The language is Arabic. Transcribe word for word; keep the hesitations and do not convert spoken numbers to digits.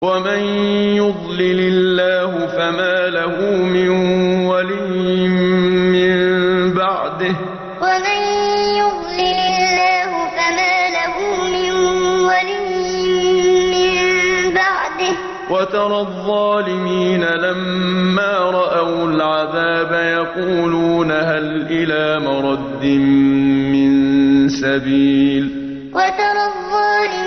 ومن يضلل الله فما له من ولي من بعده ومن يضلل الله فما له من ولي من بعده وترى الظالمين لما رأوا العذاب يقولون هل إلى مرد من سبيل وترى الظالمين